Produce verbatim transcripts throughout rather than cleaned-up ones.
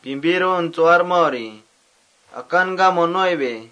pimbiron suar mori, akan gamo nueve.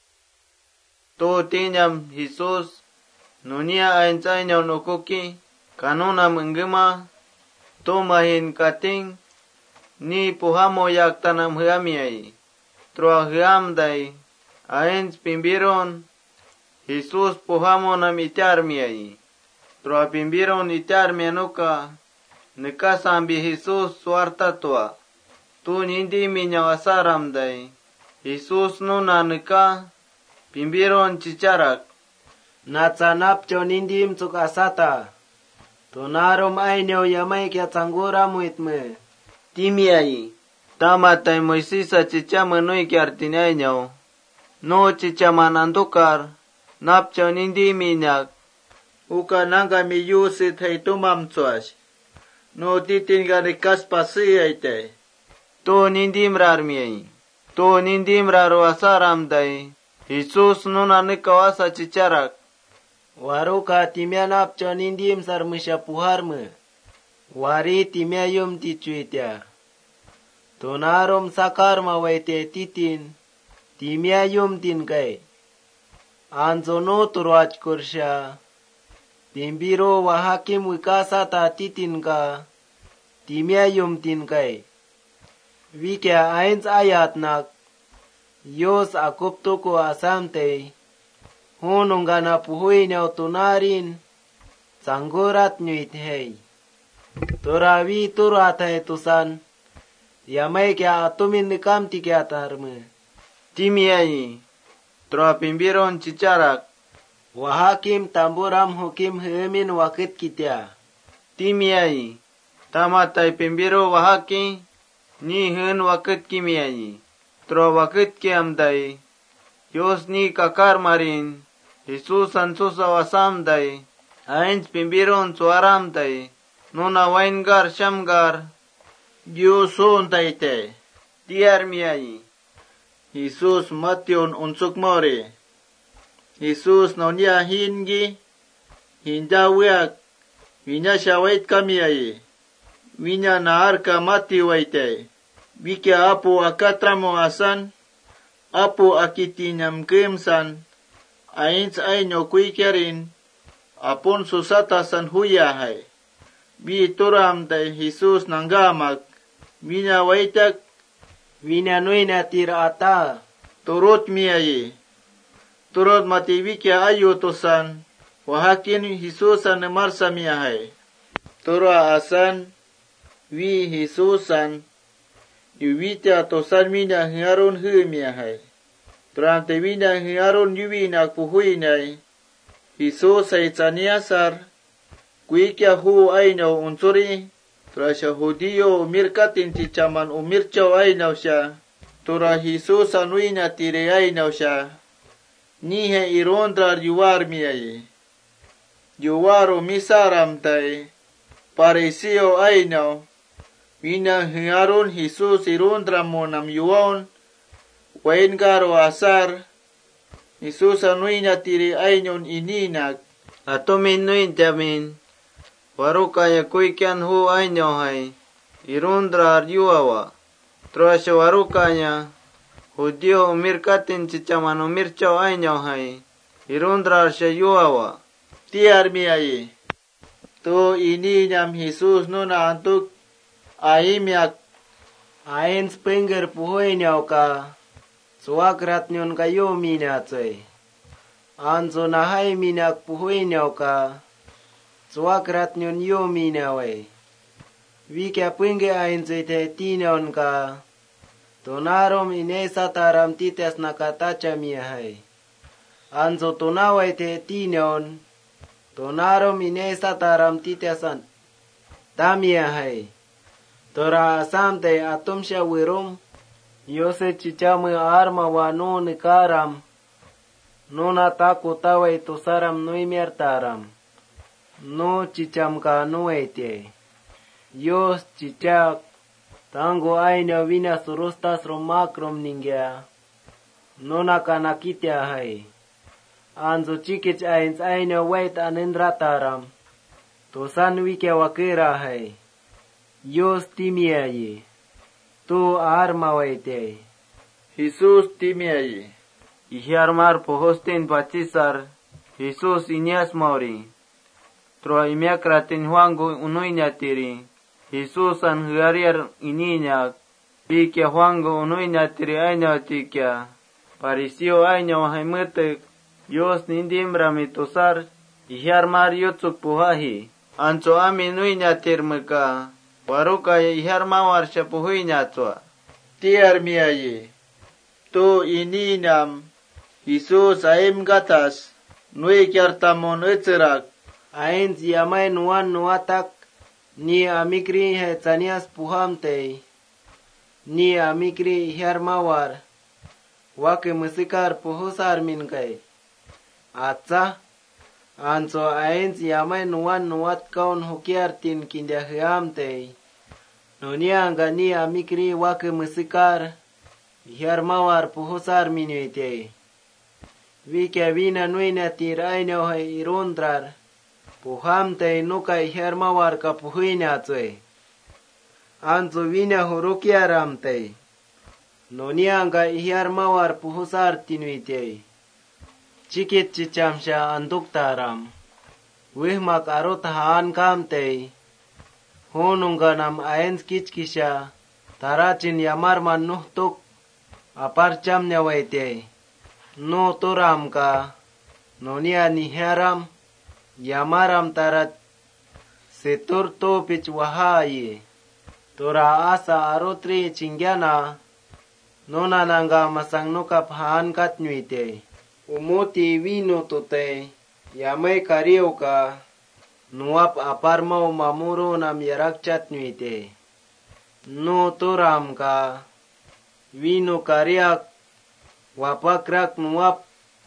Tu tinyam Jesus, nunia ainsay nyaw nukuki, kanunam enggema, tu mahin kating, ni puhamo yak tanam hiamiai. Trua hiamday, ains pimbiron, Jesus puhamo nam itarmiai. Trua pimbiron itarmianuka, nekasambi Jesus suarta tua. Tu nindi minyaw asaram day. Jesus nuna neka, pimbiron cicarak. Natsanap cho nindim cuk asata. Tunarom ainyo yamay kya tanggura muitme. Timiai, tamatay Moisisa cica menuy kiartinay nyaw. No cica manandukar, napcho nindi minyak. Uka nanga miyusit hay tumamtsuas. No titin garikas pasi ayte. To nindim rarmiay. To nindim raro asaram day. Jesus nuna nikawasa cicarak. Waruka timya napcho nindim sarmusya puharme. Wari timya yum ticuitya. Tunarom sakar mawaite titin. Timya yum tin kay. Anzono turwach kursya. Pimbiro wahakim wikasa ta titin ka. Timya yum tin kay. Wikya ains ayat nak. Yos akuptuko asamte. Hunong gana puhuy niyaw tunarin. Sanggurat nyuit hey. Turawi turatay tusan. Yamay kya atumin nikam tikyatarme. Timiai. Trua pimbiron cicarak. Wahakim tamburam hukim hemin wakit kitya. Timiai. Tamatay pimbiro wahaki. Ni hen wakit kimiai. Trua wakit kiamday. Yos ni kakar marin. Jesus ansusa wasamday. Ains pimbiron suaramday. Nuna waingar shamgar. Yusun tayte. Tiar miai. Jesus mation unsuk more. Jesus nonya hingi. Hinda wiak. Winya shawait kamiai. Winya naarka mati waite. Wikya apu akatramo asan. Apu akitinyam kemsan. Ains ainyo kuikerin. Apun susata san huyahai. Bi turam day Jesus nanggamak. Winya waitak. Winya nuina tirata. Turut miayi. Turut mati wikya ayu tusan. Wahakin Jesusan nemarsa miyahai. Tura asan. Wi Jesusan. Yuwita tusan winya hiarun hu miyahai. Turante winya hiarun yuwina kuhuinay. Jesus ay tsaniasar. Kuikya hu aynaw unsuri. Trasya hudiyo umirkatin cicaman umircaw aynaw siya. Tura Jesus anuina tire aynaw siya. Nihe irondrar yuwar miyay. Yuwar umisaram tay. Parisiyo aynaw. Wina hiarun Jesus irondra mo nam yuwaon. Wain garo asar. Jesus anuina tire aynon ininak. Atumin nuin jamin. Warukaya kuikian hu aynyo hay. Irundrar yuawa. Trasya warukanya. Hudiyo umirkatin cicaman umircaw aynyo hay. Irundrar siya yuawa. Tiar miyayi. Tu ini nyam Jesus nuna antuk. Aimyak. Ains pengger puhoy niyaw ka. Suwakrat nyon kayo minatsay. Anso nahay minak puhoy niyaw ka. Suwakrat nyon yo minaway. Wikya penge ains ite tinaon ka. Tunarom inesa taram tites nakatacha miyahay. Anso tunaway te tinaon. Tunarom inesa taram titesan. Tamiyahay. Tora asamte atum siya wirum. Yose chichame arma wano nikaram. Nuna taku taway tusaram nuimier taram. No chicham ka nuete. Yos chichak. Tango ayna wina surustas romakrom ningya. Nuna kanakitya hay. Anzo chikich ains ayna wait anindra taram. Tusan wike wakira hay. Yos timiayi. tu ar mawaite. Jesus timiai. Ihiarmar pohostin pacisar, Jesus inyas mauri. Troa imiak ratin huanggu unuinya tiri. Jesus an huariar ininya. Pikia huanggu unuinya tiri ainya tikia. Parisio ainya wahaimutek. Yos nindim ramitosar. Ihiarmar yutsuk puhahi. Anco ami nuinya tirmeka. Waruka ihiarmawar syapuhuinya tua. Tiar miai. Tu ini nam. Jesus aim gatas. Nui kiartamon ecerak. Ain siamai nuan nuatak. Ni amikri he tanias puhamtei. Ni amikri ihiarmawar. Wake musikar puhusar minkai. Atsa. Anso ain siamai nuan nuat kaun hukiartin kindahiamtei. Nonia anga ni amikri wake musikar. Ihiarmawar puhusar minuitei. Vika vina nuina tiraino hai irundrar. Puhamtei nuka ihiarmawar kapuhuina tsue. Anso vina hurukiaramtei. Nonianga ihiarmawar puhusar tinuitei. Cikit cicamsha anduktaram. Wihmak arut haan kamtei. Honunganam aens kichkisha. Taracin yamarman nuhtuk. Aparcam nyawaitei. No toram ka. Nonia niharam. Yamaram tarat. Setur topich wahayi. Tora asa arutri cingyana. Nona nanga masang nukap haan katnyuite. Umuti wino tote. Yamay kariyo ka. Nuap aparmaw mamuro nam yarakchat nyuite. No toram ka. Wino kariyak. Wapakrak nuap.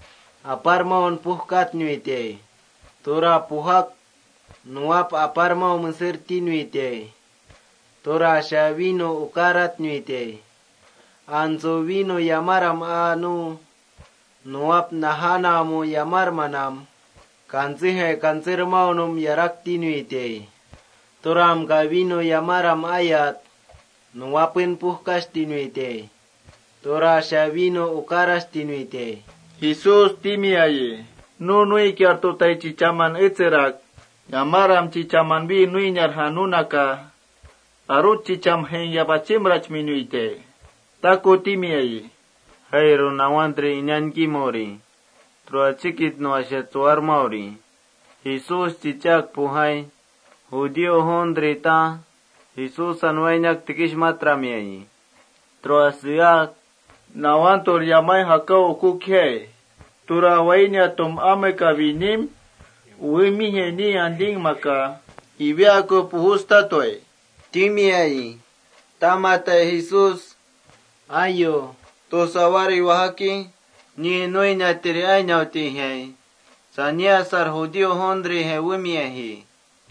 Aparmaw puhkat nyuite. Tora puhak. Nuap aparmaw menserti nyuite. Tora sya wino ukarat nyuite. Anso wino yamaram anu. Nuap nahana mo yamar manam. Kansihe kansir maunum yarak tinuite. Toram ka wino yamaram ayat. Nuapin puhkas tinuite. Tora sya wino ukaras tinuite. Jesus timiai. Nunui kiartu tai cicaman ecerak. Yamaram cicaman bi nui nyarhanunaka. Arut cicam hen yapacimrach minuite. Taku timiai. Hai runawantri inyan kimori. Trua cikit no asyatuar mauri. Jesus cicak puhai. Hudio hondri ta. Jesus anwainyak tikish matramiai. Trua siyak. Nawantor yamai hakau kukhai. Tura wainya tum ameka vinim. Uimihe ni anding maka. Ibiako puhusta toy. Timiai. Tamata Jesus. Ayo. Tosawari wahaki. Ni noina tiri ainyauti hei. Sanya sar hudio hondri he wimiahi.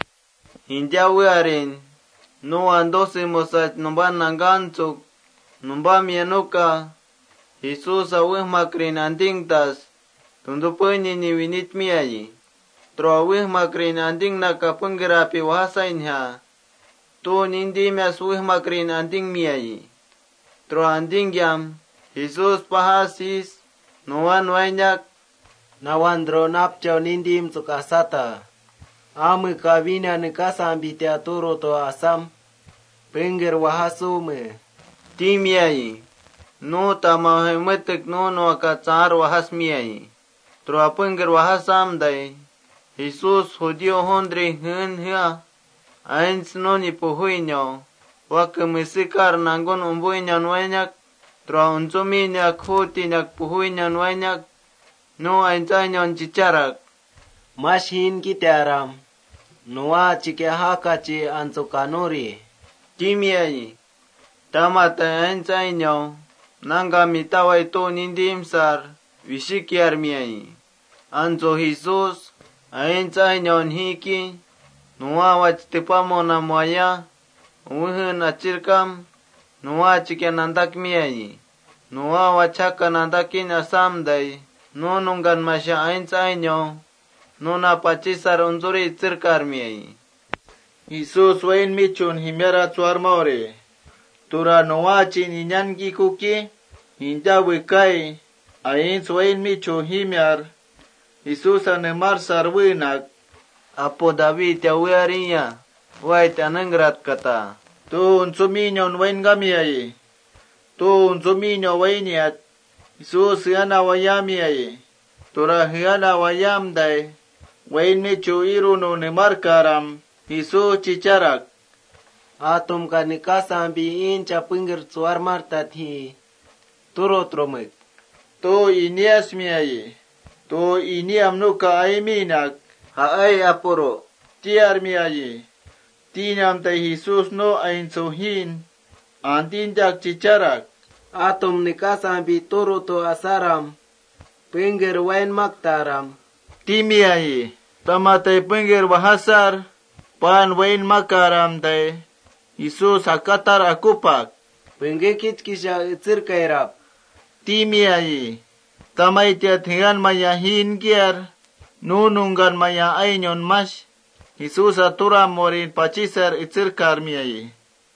Hinja wiarin. No andosi mosat numban nanganchuk. Numba mianuka. Jesus awihmakrin andingtas. Tundupuni ni winit miayi. Tro awihmakrin anding nakapungirapi wahasainha. Tu nindi mias wihmakrin anding miayi. Tro anding yam. Jesus pahasis. Nuan wainyak. Nawandro napchaw nindim sukasata. Ame kavina nekasam biteaturo to asam. Penger wahasume. Timiai. No tamahemetek no no akatsar wahasmiai. Tro penger wahasam day. Jesus hudio hondri hun hia. Ains no ni puhuinyo. Wakamesikar nangon umbuinyan wainyak. Tro unsuminyak hutinyak puhuinyan wainyak. No aintanyon cicarak. Mashin kitaram. Noa cike hakaci ansukanuri. Timiai. Tamata aintanyo. Nanga mitawai to nindimsar. Vishikiar miai. Anso Jesus. Aintanyon hiki. Noa wachitipamo na mwaya. Uhun achirkam. Noa cike nandak miai. Noa wachaka nandakin asamday. No nungan masya ains ainyo. Nuna pachisar unzuri tsirkar miai. Jesus wain michun himera tsuar maore. tura noachi ninyangi kuki hinja wikai ain suain micho himyar Jesús anemar sarwinak Apo David ya wiarinya wait anengrat kata tu unsuminyon wain gamiai tu unsuminyo wainiat Jesús yana wayamiai tura yana wayam dai wain micho irunu nemar karam Jesús chicharak atum kanikasambi incha pingir suar martat hi turo tromek to inias miai to iniam nuka aiminak haai apuro tiar miai tinam te Jesus no ain sohin antin jak chicharak atum nikasambi turo to asaram pingir wain maktaram timiai tamate pingir bahasar pan wain makaram te Jesus akatar akupak pengekit kisha itzir kairap timiai tamay tiathingan maya hingiar nunungan maya ainyon mas Jesus aturam morin pachisar itzir karmiai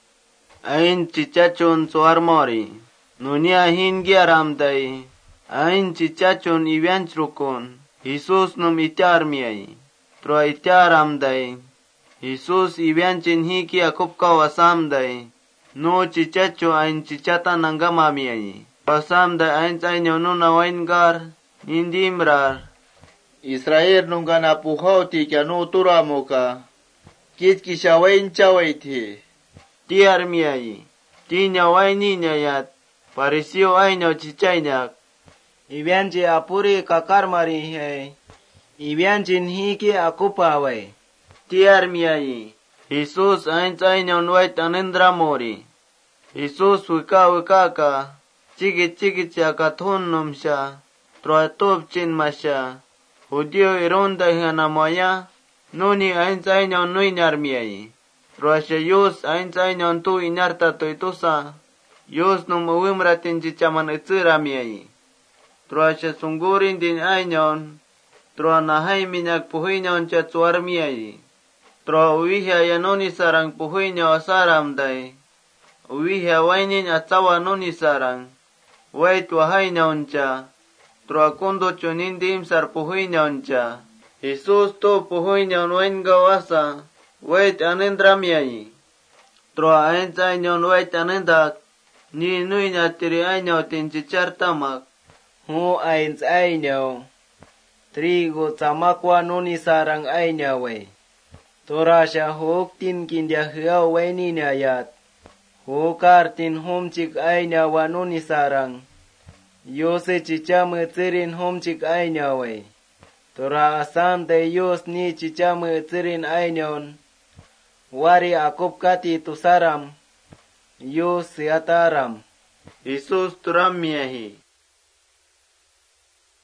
ain chichachon suar mori nunia hingiaram dai ain chichachon ivianchrukon Jesus num itiarmiai tro itiaram dai Jesus ivianchin hiki akupka wasam dai no chichacho ain chichata nangamamiai wasam dai ain ainyo nuna waingar indimrar Israel nungan apuhauti kya no turamoka kit kisha wain chawaiti tiarmiai tinya waininya yat parisio ainyo chichainyak ivianchi apuri kakarmari hai ivianchin hiki akupawai tiarmiai Jesus ain ainyo wait anendra mori Jesus wika wika ka chigi chigi chaka thunnumsha troatop chin masha Hudio ironda hana moya nuni ain ainyo nuinyarmiai troasha yus ain ainyo tu inyarta toitusa yus num uwimratin chichaman itziramiai troasha sungurin din ainyon troa nahai minyak puhinyon cha tsuarmiai troa uwihya yanoni sarang puhinyo asaram dai uwihya wainin atsawa noni sarang wait wahainyon cha troa kundo chunindim sar puhinyon cha Jesus to puhinyon wain gawasa wait anendramiai troa ain ainyon wait anendak ni nui nyatiri ainyo tinchichar tamak hu ain ainyo trigo tamakwa nuni sarang ainyo we torasha hok tin kindya hiao waini nyayat hokar tin homchik ainyo wa nuni sarang yose chichame tsirin homchik ainyo we tora asam de yos ni chichame tsirin ainyon wari akupkati tusaram yos siataram Jesus turam miahi